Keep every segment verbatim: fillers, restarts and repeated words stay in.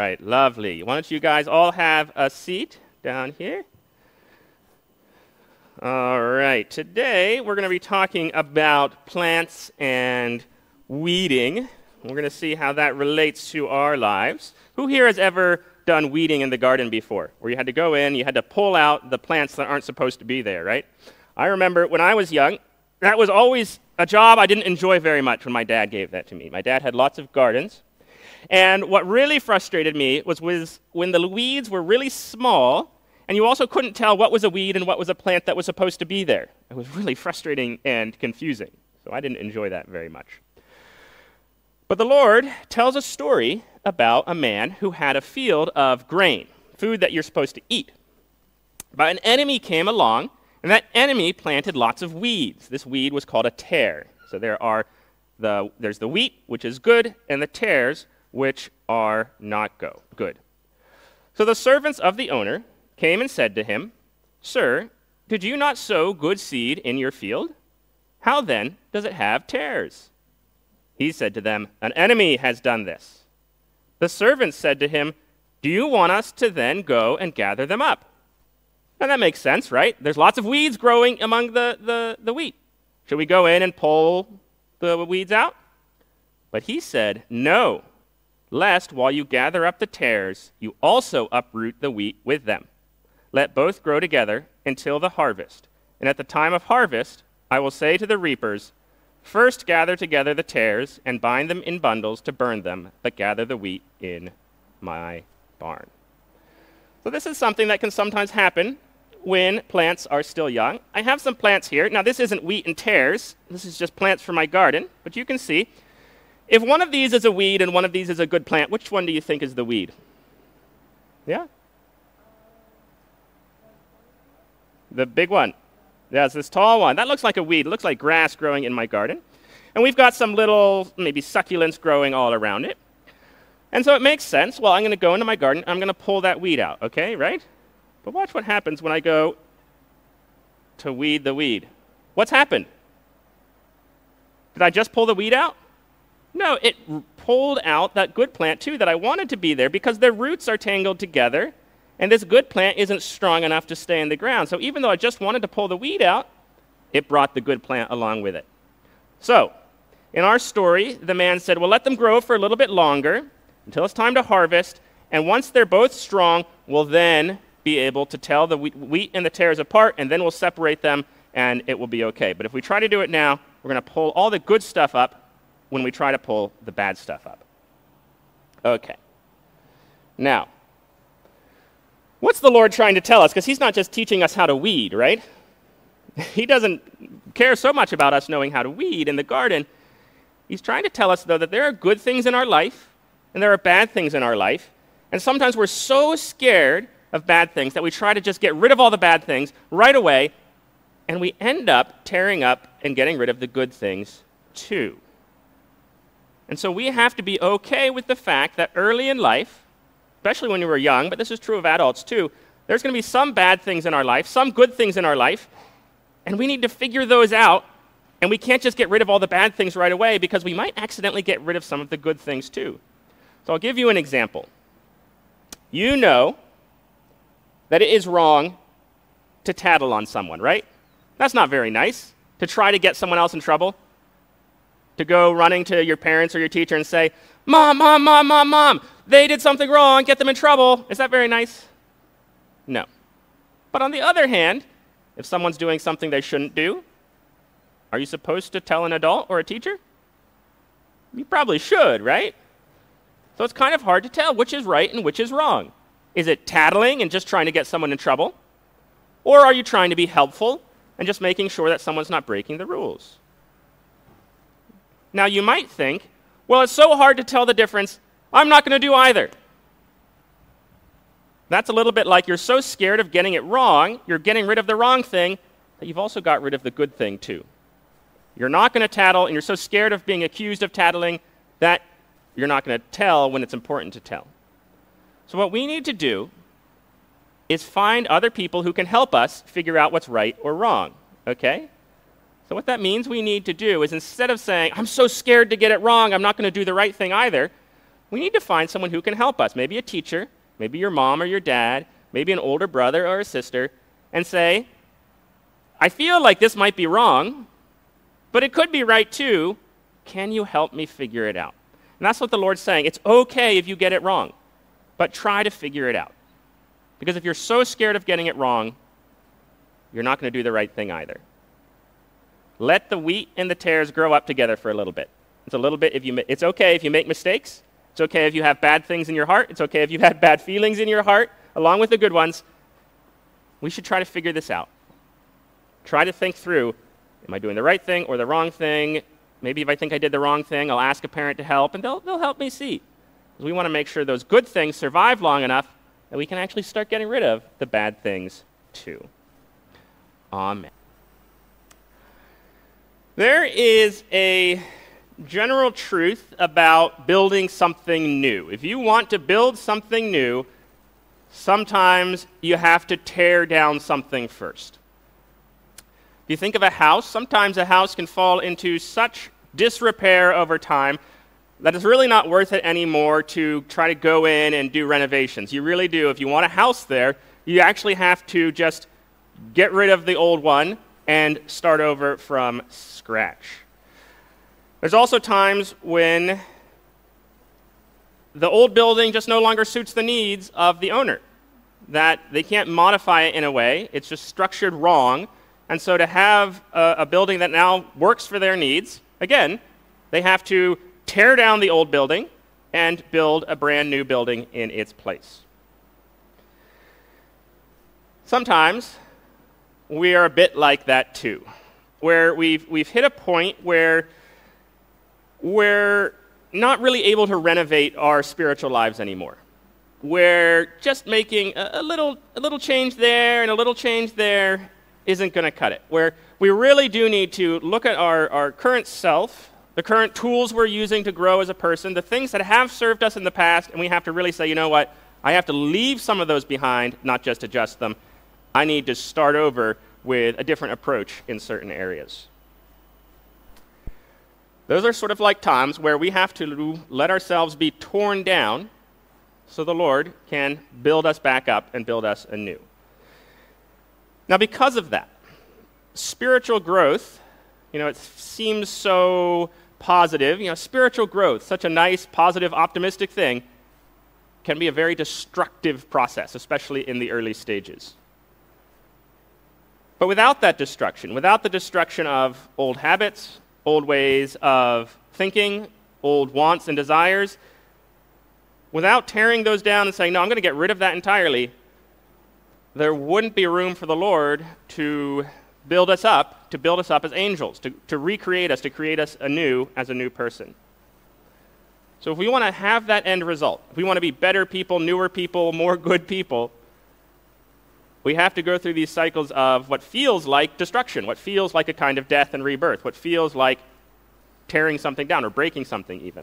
right, lovely. Why don't you guys all have a seat down here? All right, today we're going to be talking about plants and weeding. We're going to see how that relates to our lives. Who here has ever done weeding in the garden before, where you had to go in, you had to pull out the plants that aren't supposed to be there, right? I remember when I was young, that was always a job I didn't enjoy very much when my dad gave that to me. My dad had lots of gardens, and what really frustrated me was with, when the weeds were really small, and you also couldn't tell what was a weed and what was a plant that was supposed to be there. It was really frustrating and confusing, so I didn't enjoy that very much. But the Lord tells a story about a man who had a field of grain, food that you're supposed to eat. But an enemy came along, and that enemy planted lots of weeds. This weed was called a tare. So there are the there's the wheat, which is good, and the tares, which are not go, good. So the servants of the owner came and said to him, "Sir, did you not sow good seed in your field? How then does it have tares?" He said to them, "An enemy has done this." The servants said to him, "Do you want us to then go and gather them up?" And that makes sense, right? There's lots of weeds growing among the, the, the wheat. Should we go in and pull the weeds out? But he said, "No, lest while you gather up the tares, you also uproot the wheat with them. Let both grow together until the harvest. And at the time of harvest, I will say to the reapers, first gather together the tares and bind them in bundles to burn them, but gather the wheat in my barn." So this is something that can sometimes happen when plants are still young. I have some plants here. Now, this isn't wheat and tares. This is just plants from my garden. But you can see, if one of these is a weed and one of these is a good plant, which one do you think is the weed? Yeah? The big one. Yeah, it's this tall one. That looks like a weed. It looks like grass growing in my garden. And we've got some little, maybe succulents growing all around it. And so it makes sense. Well, I'm going to go into my garden. I'm going to pull that weed out, okay, right? But watch what happens when I go to weed the weed. What's happened? Did I just pull the weed out? No, it r- pulled out that good plant too that I wanted to be there because their roots are tangled together, and this good plant isn't strong enough to stay in the ground. So even though I just wanted to pull the weed out, it brought the good plant along with it. So in our story, the man said, well, let them grow for a little bit longer until it's time to harvest, and once they're both strong, we'll then be able to tell the wheat and the tares apart, and then we'll separate them, and it will be okay. But if we try to do it now, we're going to pull all the good stuff up when we try to pull the bad stuff up. Okay. Now, what's the Lord trying to tell us? Because he's not just teaching us how to weed, right? He doesn't care so much about us knowing how to weed in the garden. He's trying to tell us, though, that there are good things in our life, and there are bad things in our life. And sometimes we're so scared of bad things that we try to just get rid of all the bad things right away, and we end up tearing up and getting rid of the good things too. And so we have to be okay with the fact that early in life, especially when we were young, but this is true of adults too, there's going to be some bad things in our life, some good things in our life, and we need to figure those out, and we can't just get rid of all the bad things right away because we might accidentally get rid of some of the good things too. So I'll give you an example. You know that it is wrong to tattle on someone, right? That's not very nice, to try to get someone else in trouble, to go running to your parents or your teacher and say, Mom, Mom, Mom, Mom, Mom, they did something wrong, get them in trouble. Is that very nice? No. But on the other hand, if someone's doing something they shouldn't do, are you supposed to tell an adult or a teacher? You probably should, right? So it's kind of hard to tell which is right and which is wrong. Is it tattling and just trying to get someone in trouble? Or are you trying to be helpful and just making sure that someone's not breaking the rules? Now you might think, well, it's so hard to tell the difference, I'm not going to do either. That's a little bit like you're so scared of getting it wrong, you're getting rid of the wrong thing, that you've also got rid of the good thing too. You're not going to tattle, and you're so scared of being accused of tattling that you're not going to tell when it's important to tell. So what we need to do is find other people who can help us figure out what's right or wrong, okay? So what that means we need to do is instead of saying, I'm so scared to get it wrong, I'm not going to do the right thing either, we need to find someone who can help us, maybe a teacher, maybe your mom or your dad, maybe an older brother or a sister, and say, I feel like this might be wrong, but it could be right too. Can you help me figure it out? And that's what the Lord's saying. It's okay if you get it wrong, but try to figure it out. Because if you're so scared of getting it wrong, you're not going to do the right thing either. Let the wheat and the tares grow up together for a little bit. It's a little bit if you ma- it's okay if you make mistakes. It's okay if you have bad things in your heart. It's okay if you've had bad feelings in your heart, along with the good ones. We should try to figure this out. Try to think through, am I doing the right thing or the wrong thing? Maybe if I think I did the wrong thing, I'll ask a parent to help, and they'll, they'll help me see. Because we want to make sure those good things survive long enough that we can actually start getting rid of the bad things too. Amen. There is a general truth about building something new. If you want to build something new, sometimes you have to tear down something first. If you think of a house, sometimes a house can fall into such disrepair over time that it's really not worth it anymore to try to go in and do renovations. You really do. If you want a house there, you actually have to just get rid of the old one and start over from scratch. There's also times when the old building just no longer suits the needs of the owner, that they can't modify it in a way. It's just structured wrong. And so to have a, a building that now works for their needs, again, they have to tear down the old building and build a brand new building in its place. Sometimes we are a bit like that too, where we've, we've hit a point where we're not really able to renovate our spiritual lives anymore. We're just making a, a little a little change there and a little change there isn't going to cut it. Where we really do need to look at our, our current self, the current tools we're using to grow as a person, the things that have served us in the past, and we have to really say, you know what, I have to leave some of those behind, not just adjust them. I need to start over with a different approach in certain areas. Those are sort of like times where we have to let ourselves be torn down so the Lord can build us back up and build us anew. Now, because of that, spiritual growth, you know, it seems so positive. You know, spiritual growth, such a nice, positive, optimistic thing, can be a very destructive process, especially in the early stages. But without that destruction, without the destruction of old habits, old ways of thinking, old wants and desires, without tearing those down and saying, no, I'm going to get rid of that entirely, there wouldn't be room for the Lord to build us up, to build us up as angels, to, to recreate us, to create us anew as a new person. So if we want to have that end result, if we want to be better people, newer people, more good people, we have to go through these cycles of what feels like destruction, what feels like a kind of death and rebirth, what feels like tearing something down or breaking something even.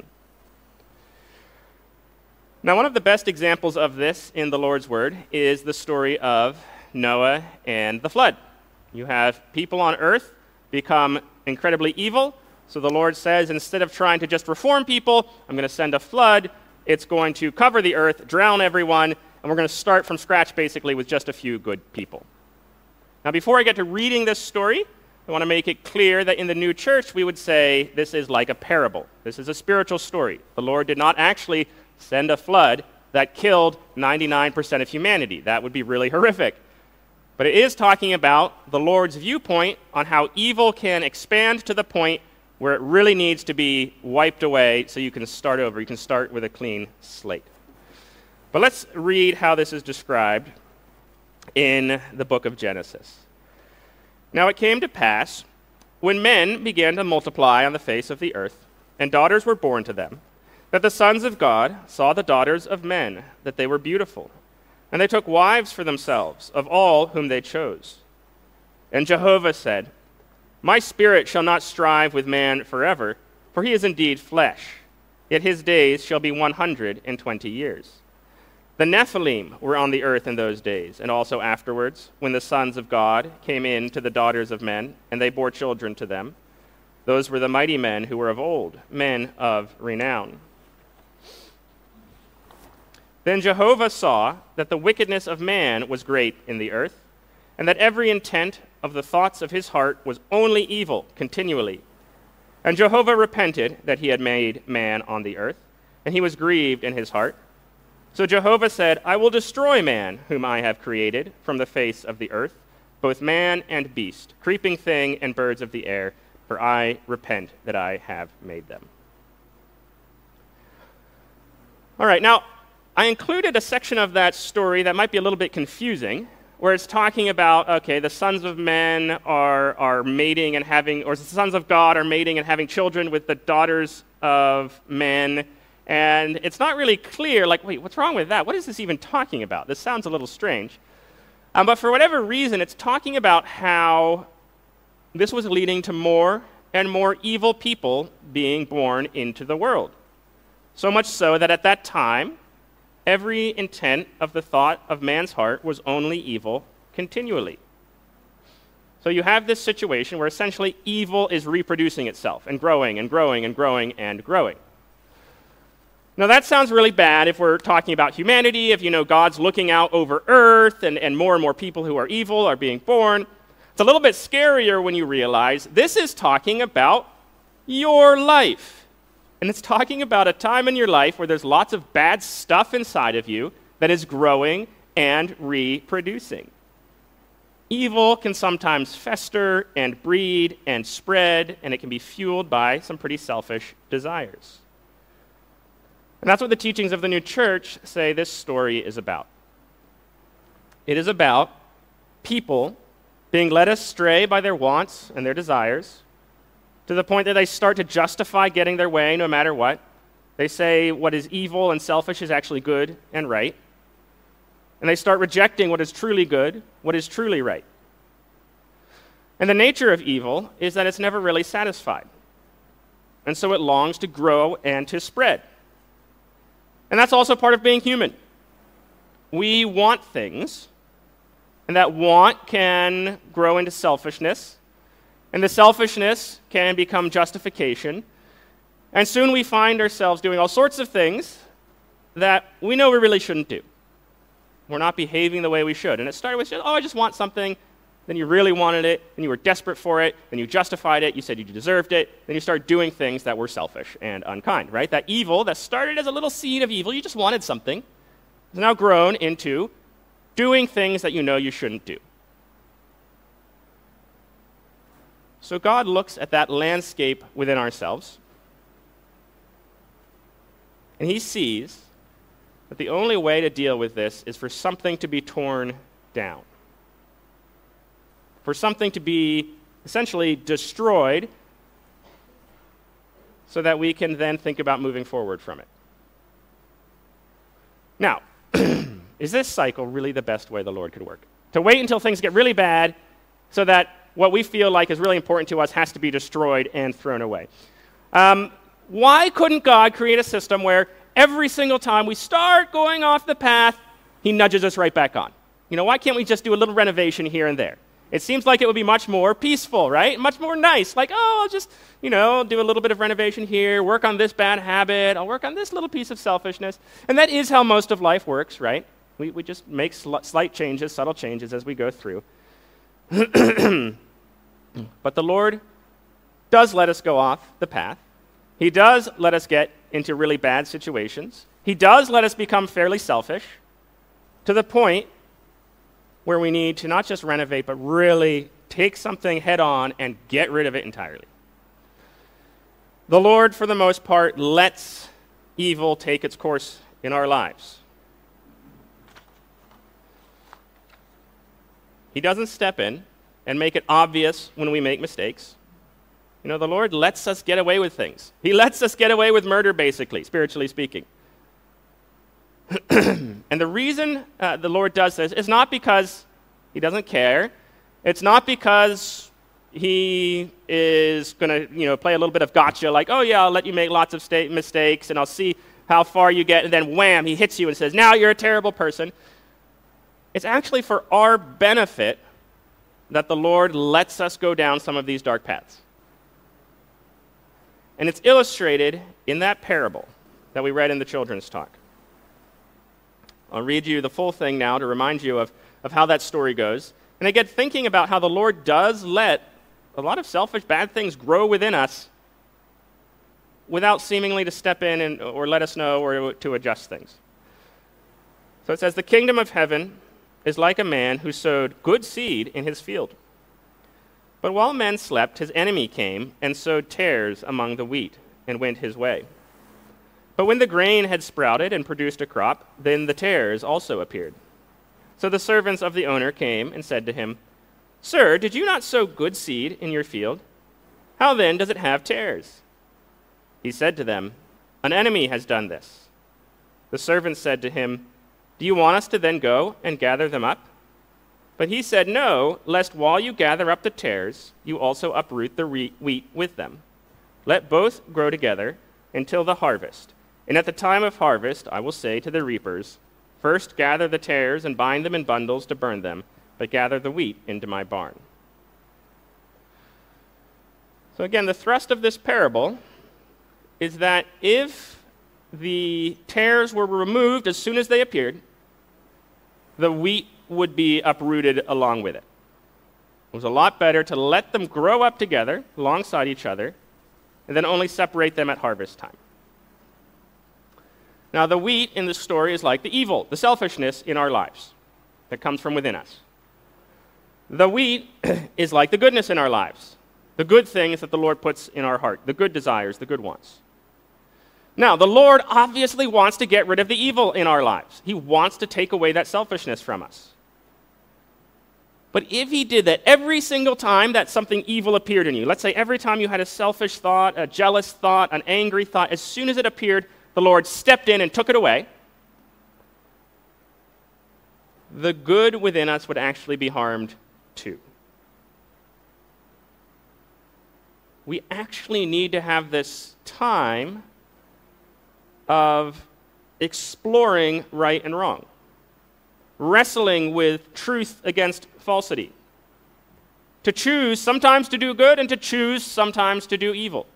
Now, one of the best examples of this in the Lord's Word is the story of Noah and the flood. You have people on earth become incredibly evil, so the Lord says, instead of trying to just reform people, I'm going to send a flood. It's going to cover the earth, drown everyone, and we're going to start from scratch basically with just a few good people. Now, before I get to reading this story, I want to make it clear that in the new church we would say this is like a parable. This is a spiritual story. The Lord did not actually send a flood that killed ninety-nine percent of humanity. That would be really horrific. But it is talking about the Lord's viewpoint on how evil can expand to the point where it really needs to be wiped away so you can start over. You can start with a clean slate. But let's read how this is described in the book of Genesis. Now it came to pass, when men began to multiply on the face of the earth, and daughters were born to them, that the sons of God saw the daughters of men, that they were beautiful, and they took wives for themselves of all whom they chose. And Jehovah said, My spirit shall not strive with man forever, for he is indeed flesh, yet his days shall be one hundred and twenty years. The Nephilim were on the earth in those days, and also afterwards, when the sons of God came in to the daughters of men, and they bore children to them. Those were the mighty men who were of old, men of renown. Then Jehovah saw that the wickedness of man was great in the earth, and that every intent of the thoughts of his heart was only evil continually. And Jehovah repented that he had made man on the earth, and he was grieved in his heart. So Jehovah said, I will destroy man, whom I have created, from the face of the earth, both man and beast, creeping thing and birds of the air, for I repent that I have made them. All right, now, I included a section of that story that might be a little bit confusing, where it's talking about, okay, the sons of men are, are mating and having, or the sons of God are mating and having children with the daughters of men, and it's not really clear, like, wait, what's wrong with that? What is this even talking about? This sounds a little strange. Um, but for whatever reason, it's talking about how this was leading to more and more evil people being born into the world. So much so that at that time, every intent of the thought of man's heart was only evil continually. So you have this situation where essentially evil is reproducing itself and growing and growing and growing and growing. Now that sounds really bad if we're talking about humanity, if you know God's looking out over earth and, and more and more people who are evil are being born. It's a little bit scarier when you realize this is talking about your life. And it's talking about a time in your life where there's lots of bad stuff inside of you that is growing and reproducing. Evil can sometimes fester and breed and spread, and it can be fueled by some pretty selfish desires. And that's what the teachings of the new church say this story is about. It is about people being led astray by their wants and their desires, to the point that they start to justify getting their way no matter what. They say what is evil and selfish is actually good and right. And they start rejecting what is truly good, what is truly right. And the nature of evil is that it's never really satisfied. And so it longs to grow and to spread. And that's also part of being human. We want things, and that want can grow into selfishness. And the selfishness can become justification. And soon we find ourselves doing all sorts of things that we know we really shouldn't do. We're not behaving the way we should. And it started with, just, oh, I just want something. Then you really wanted it. Then you were desperate for it. Then you justified it. You said you deserved it. Then you started doing things that were selfish and unkind, right? That evil that started as a little seed of evil, you just wanted something, has now grown into doing things that you know you shouldn't do. So God looks at that landscape within ourselves, and he sees that the only way to deal with this is for something to be torn down, for something to be essentially destroyed so that we can then think about moving forward from it. Now, is this cycle really the best way the Lord could work? To wait until things get really bad so that what we feel like is really important to us has to be destroyed and thrown away. Um, why couldn't God create a system where every single time we start going off the path, he nudges us right back on? You know, why can't we just do a little renovation here and there? It seems like it would be much more peaceful, right? Much more nice. Like, oh, I'll just, you know, do a little bit of renovation here, work on this bad habit, I'll work on this little piece of selfishness. And that is how most of life works, right? We, we just make sl- slight changes, subtle changes as we go through. But the Lord does let us go off the path. He does let us get into really bad situations. He does let us become fairly selfish to the point where we need to not just renovate, but really take something head on and get rid of it entirely. The Lord, for the most part, lets evil take its course in our lives. He doesn't step in and make it obvious when we make mistakes. You know, the Lord lets us get away with things. He lets us get away with murder, basically, spiritually speaking. And the reason uh, the Lord does this is not because he doesn't care. It's not because he is going to, you know, play a little bit of gotcha, like, oh yeah, I'll let you make lots of sta- mistakes and I'll see how far you get, and then wham, he hits you and says, now you're a terrible person. It's actually for our benefit that the Lord lets us go down some of these dark paths. And it's illustrated in that parable that we read in the children's talk. I'll read you the full thing now to remind you of, of how that story goes. And again, thinking about how the Lord does let a lot of selfish, bad things grow within us without seemingly to step in and, or let us know or to adjust things. So it says, the kingdom of heaven is like a man who sowed good seed in his field. But while men slept, his enemy came and sowed tares among the wheat and went his way. But when the grain had sprouted and produced a crop, then the tares also appeared. So the servants of the owner came and said to him, Sir, did you not sow good seed in your field? How then does it have tares? He said to them, An enemy has done this. The servants said to him, Do you want us to then go and gather them up? But he said, No, lest while you gather up the tares, you also uproot the wheat with them. Let both grow together until the harvest. And at the time of harvest, I will say to the reapers, First gather the tares and bind them in bundles to burn them, but gather the wheat into my barn. So again, the thrust of this parable is that if the tares were removed as soon as they appeared, the wheat would be uprooted along with it. It was a lot better to let them grow up together alongside each other and then only separate them at harvest time. Now, the wheat in this story is like the evil, the selfishness in our lives that comes from within us. The wheat is like the goodness in our lives, the good things that the Lord puts in our heart, the good desires, the good wants. Now, the Lord obviously wants to get rid of the evil in our lives. He wants to take away that selfishness from us. But if he did that every single time that something evil appeared in you, let's say every time you had a selfish thought, a jealous thought, an angry thought, as soon as it appeared, the Lord stepped in and took it away, the good within us would actually be harmed too. We actually need to have this time of exploring right and wrong, wrestling with truth against falsity, to choose sometimes to do good and to choose sometimes to do evil.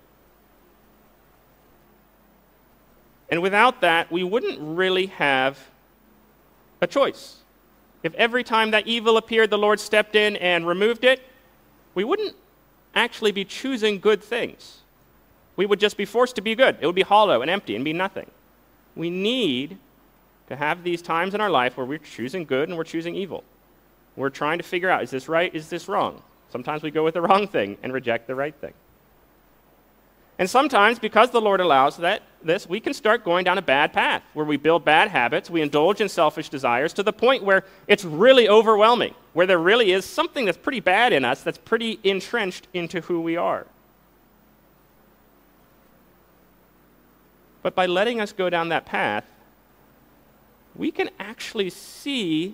And without that, we wouldn't really have a choice. If every time that evil appeared, the Lord stepped in and removed it, we wouldn't actually be choosing good things. We would just be forced to be good. It would be hollow and empty and be nothing. We need to have these times in our life where we're choosing good and we're choosing evil. We're trying to figure out, is this right, is this wrong? Sometimes we go with the wrong thing and reject the right thing. And sometimes, because the Lord allows that, this, we can start going down a bad path where we build bad habits, we indulge in selfish desires to the point where it's really overwhelming, where there really is something that's pretty bad in us that's pretty entrenched into who we are. But by letting us go down that path, we can actually see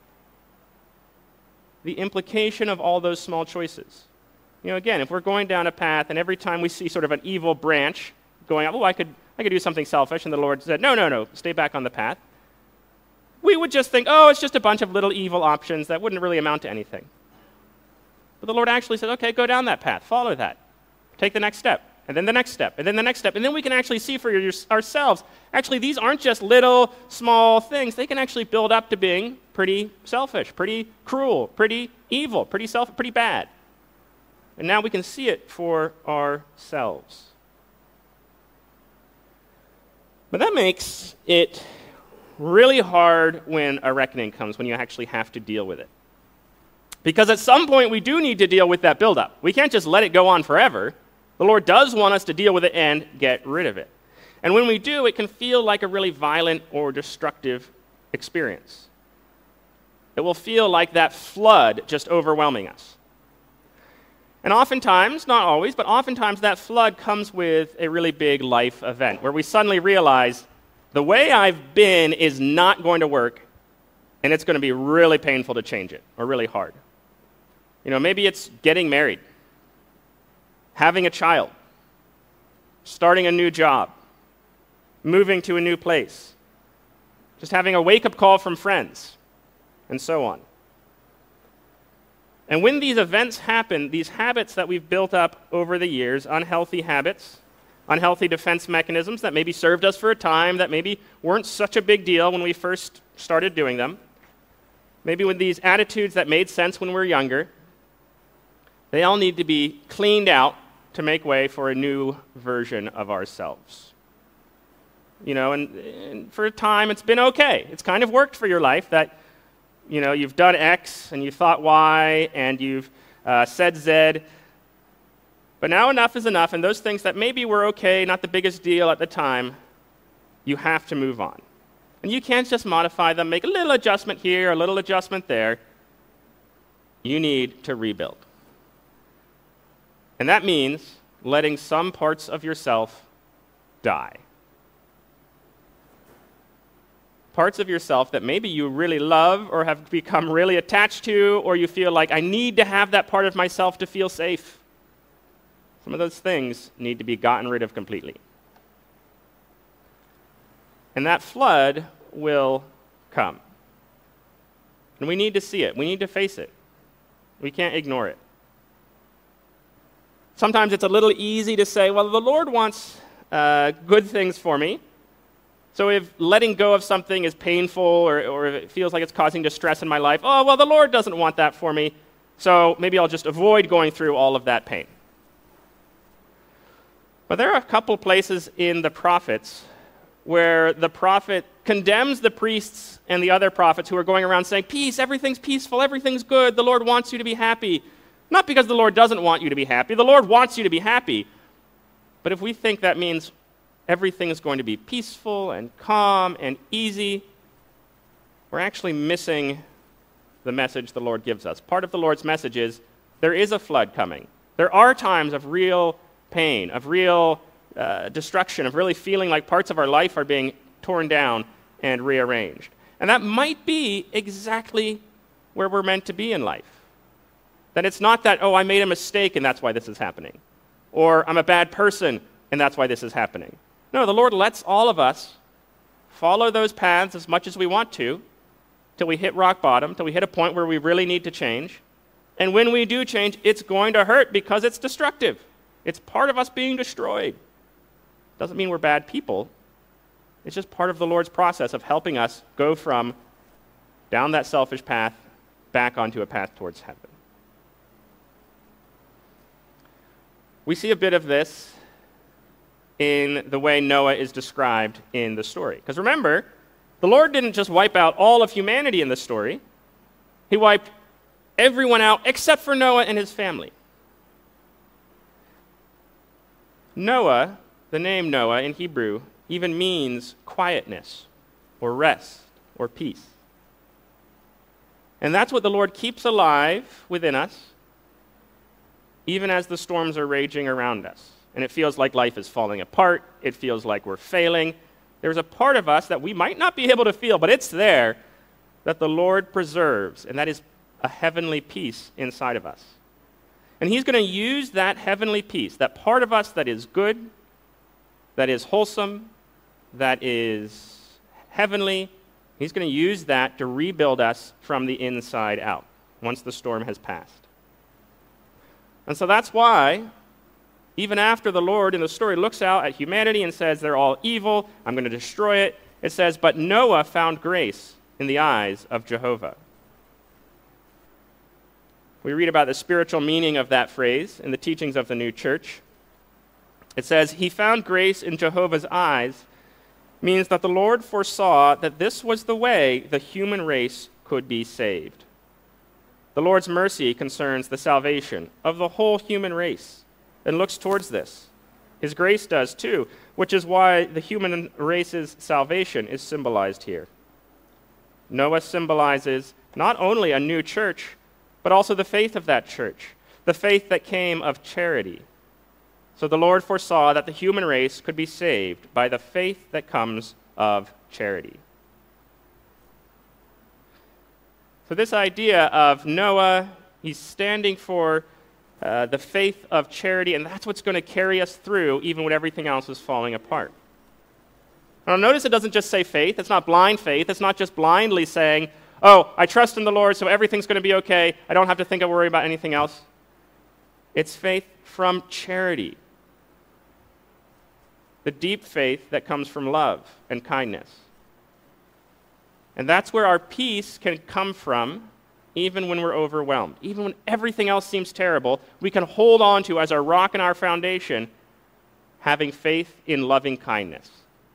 the implication of all those small choices. You know, again, if we're going down a path and every time we see sort of an evil branch going up, oh, I could, I could do something selfish, and the Lord said, no, no, no, stay back on the path, we would just think, oh, it's just a bunch of little evil options that wouldn't really amount to anything. But the Lord actually said, okay, go down that path, follow that, take the next step, and then the next step, and then the next step, and then we can actually see for your, ourselves, actually, these aren't just little, small things. They can actually build up to being pretty selfish, pretty cruel, pretty evil, pretty self, pretty bad. And now we can see it for ourselves. But that makes it really hard when a reckoning comes, when you actually have to deal with it. Because at some point, we do need to deal with that buildup. We can't just let it go on forever. The Lord does want us to deal with it and get rid of it. And when we do, it can feel like a really violent or destructive experience. It will feel like that flood just overwhelming us. And oftentimes, not always, but oftentimes that flood comes with a really big life event where we suddenly realize the way I've been is not going to work, and it's going to be really painful to change it, or really hard. You know, maybe it's getting married, having a child, starting a new job, moving to a new place, just having a wake-up call from friends, and so on. And when these events happen, these habits that we've built up over the years, unhealthy habits, unhealthy defense mechanisms that maybe served us for a time, that maybe weren't such a big deal when we first started doing them. Maybe with these attitudes that made sense when we were younger. They all need to be cleaned out to make way for a new version of ourselves. You know, and, and for a time it's been okay. It's kind of worked for your life that, you know, you've done X and you thought Y and you've uh, said Z. But now enough is enough, and those things that maybe were okay, not the biggest deal at the time, you have to move on. And you can't just modify them, make a little adjustment here, a little adjustment there. You need to rebuild. And that means letting some parts of yourself die. Parts of yourself that maybe you really love or have become really attached to, or you feel like, I need to have that part of myself to feel safe. Some of those things need to be gotten rid of completely. And that flood will come. And we need to see it. We need to face it. We can't ignore it. Sometimes it's a little easy to say, well, the Lord wants uh, good things for me. So if letting go of something is painful, or, or if it feels like it's causing distress in my life, oh, well, the Lord doesn't want that for me, so maybe I'll just avoid going through all of that pain. But there are a couple places in the prophets where the prophet condemns the priests and the other prophets who are going around saying, peace, everything's peaceful, everything's good, the Lord wants you to be happy. Not because the Lord doesn't want you to be happy, the Lord wants you to be happy. But if we think that means everything is going to be peaceful and calm and easy, we're actually missing the message the Lord gives us. Part of the Lord's message is there is a flood coming. There are times of real pain, of real uh, destruction, of really feeling like parts of our life are being torn down and rearranged. And that might be exactly where we're meant to be in life. That it's not that, oh, I made a mistake and that's why this is happening. Or I'm a bad person and that's why this is happening. No, the Lord lets all of us follow those paths as much as we want to, till we hit rock bottom, till we hit a point where we really need to change. And when we do change, it's going to hurt because it's destructive. It's part of us being destroyed. Doesn't mean we're bad people. It's just part of the Lord's process of helping us go from down that selfish path back onto a path towards heaven. We see a bit of this in the way Noah is described in the story. Because remember, the Lord didn't just wipe out all of humanity in the story. He wiped everyone out except for Noah and his family. Noah, the name Noah in Hebrew, even means quietness or rest or peace. And that's what the Lord keeps alive within us, even as the storms are raging around us. And it feels like life is falling apart. It feels like we're failing. There's a part of us that we might not be able to feel, but it's there, that the Lord preserves, and that is a heavenly peace inside of us. And he's going to use that heavenly peace, that part of us that is good, that is wholesome, that is heavenly. He's going to use that to rebuild us from the inside out once the storm has passed. And so that's why, even after the Lord in the story looks out at humanity and says, they're all evil, I'm going to destroy it, it says, but Noah found grace in the eyes of Jehovah. We read about the spiritual meaning of that phrase in the teachings of the new church. It says, he found grace in Jehovah's eyes, means that the Lord foresaw that this was the way the human race could be saved. The Lord's mercy concerns the salvation of the whole human race and looks towards this. His grace does too, which is why the human race's salvation is symbolized here. Noah symbolizes not only a new church, but also the faith of that church, the faith that came of charity. So the Lord foresaw that the human race could be saved by the faith that comes of charity. So this idea of Noah, he's standing for uh, the faith of charity, and that's what's going to carry us through even when everything else is falling apart. Now notice it doesn't just say faith. It's not blind faith. It's not just blindly saying, oh, I trust in the Lord, so everything's going to be okay. I don't have to think or worry about anything else. It's faith from charity. the deep faith that comes from love and kindness. And that's where our peace can come from, even when we're overwhelmed. Even when everything else seems terrible, we can hold on to, as our rock and our foundation, having faith in loving kindness.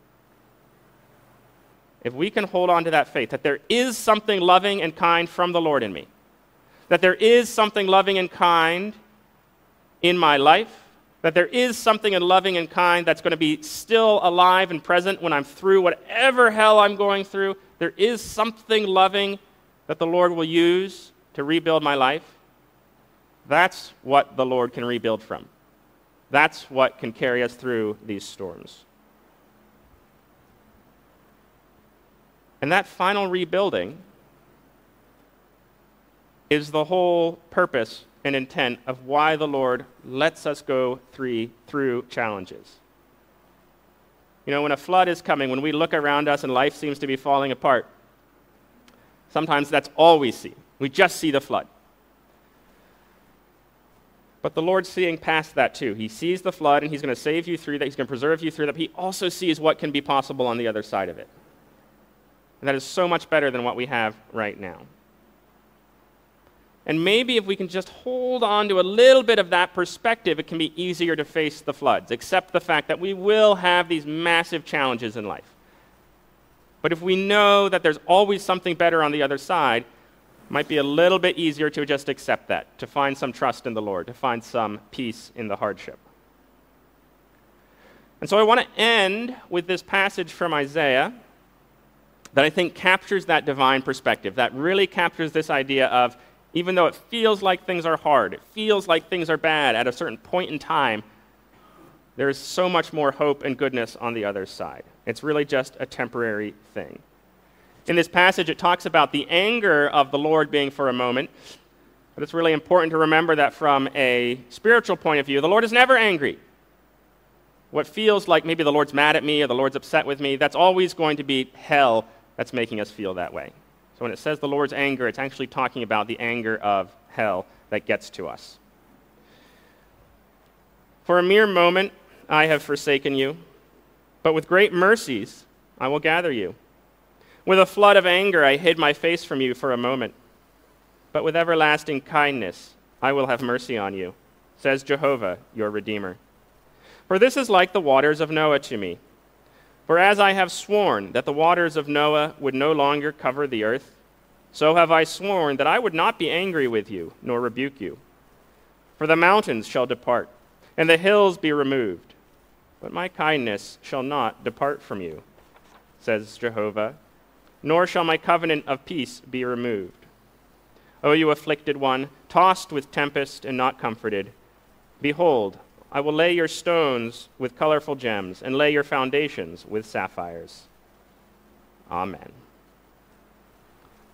If we can hold on to that faith, that there is something loving and kind from the Lord in me, that there is something loving and kind in my life, that there is something loving and kind that's going to be still alive and present when I'm through whatever hell I'm going through, there is something loving that the Lord will use to rebuild my life. That's what the Lord can rebuild from. That's what can carry us through these storms. And that final rebuilding is the whole purpose and intent of why the Lord lets us go through, through challenges. You know, when a flood is coming, when we look around us and life seems to be falling apart, sometimes that's all we see. We just see the flood. But the Lord's seeing past that too. He sees the flood and he's going to save you through that. He's going to preserve you through that. But he also sees what can be possible on the other side of it. And that is so much better than what we have right now. And maybe if we can just hold on to a little bit of that perspective, it can be easier to face the floods, accept the fact that we will have these massive challenges in life. But if we know that there's always something better on the other side, it might be a little bit easier to just accept that, to find some trust in the Lord, to find some peace in the hardship. And so I want to end with this passage from Isaiah that I think captures that divine perspective, that really captures this idea of, even though it feels like things are hard, it feels like things are bad at a certain point in time, there is so much more hope and goodness on the other side. It's really just a temporary thing. In this passage, it talks about the anger of the Lord being for a moment, but it's really important to remember that from a spiritual point of view, the Lord is never angry. What feels like maybe the Lord's mad at me or the Lord's upset with me, that's always going to be hell that's making us feel that way. So when it says the Lord's anger, it's actually talking about the anger of hell that gets to us. For a mere moment I have forsaken you, but with great mercies I will gather you. With a flood of anger I hid my face from you for a moment, but with everlasting kindness I will have mercy on you, says Jehovah, your Redeemer. For this is like the waters of Noah to me. For as I have sworn that the waters of Noah would no longer cover the earth, so have I sworn that I would not be angry with you, nor rebuke you. For the mountains shall depart, and the hills be removed, but my kindness shall not depart from you, says Jehovah, nor shall my covenant of peace be removed. O you afflicted one, tossed with tempest and not comforted, behold, I will lay your stones with colorful gems and lay your foundations with sapphires. Amen.